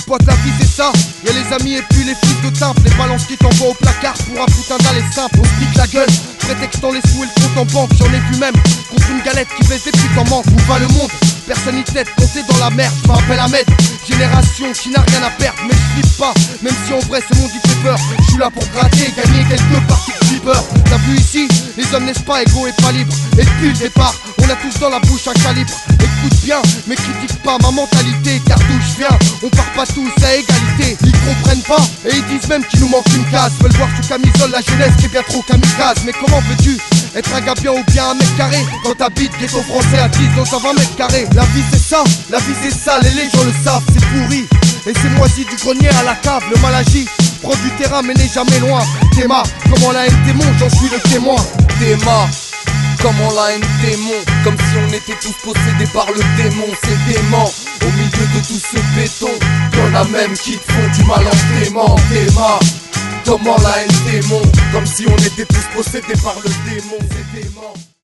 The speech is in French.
pote, la vie c'est ça. Y'a les amis et puis les fils de timbre, les balances qui t'envoient au placard pour un putain d'aller simple. On se pique la gueule, prétextant les sous et le compte en banque. J'en ai vu même contre une galette qui baisse des putes en manque. Où va le monde? Personne n'y t'aide, quand t'es dans la merde, je m'appelle Ahmed. Génération qui n'a rien à perdre, mais je flippe pas. Même si en vrai ce monde il fait peur. Je suis là pour gratter, gagner quelques parties de flipper. T'as vu ici, les hommes n'est-ce pas égaux et pas libres. Et depuis le départ, on a tous dans la bouche un calibre. Écoute bien, mais critique pas ma mentalité, car d'où je viens, on part pas tous à égalité. Ils comprennent pas, et ils disent même qu'il nous manque une case. Veulent voir sous camisole la jeunesse qui est bien trop kamikaze. Mais comment veux-tu être un gars bien ou bien un mec carré quand t'habites ghetto français à 10 dans 120 mètres carrés? La vie c'est ça, la vie c'est sale et les gens le savent, c'est pourri. Et c'est moisi du grenier à la cave, le mal agit. Prends du terrain mais n'est jamais loin. Théma, comment la haine démon, j'en suis le témoin. Théma, comment la haine démon, comme si on était tous possédés par le démon. C'est dément, au milieu de tout ce béton, y'en a même qui te font du mal en dément. Théma, comment la haine démon, comme si on était tous possédés par le démon. C'est dément.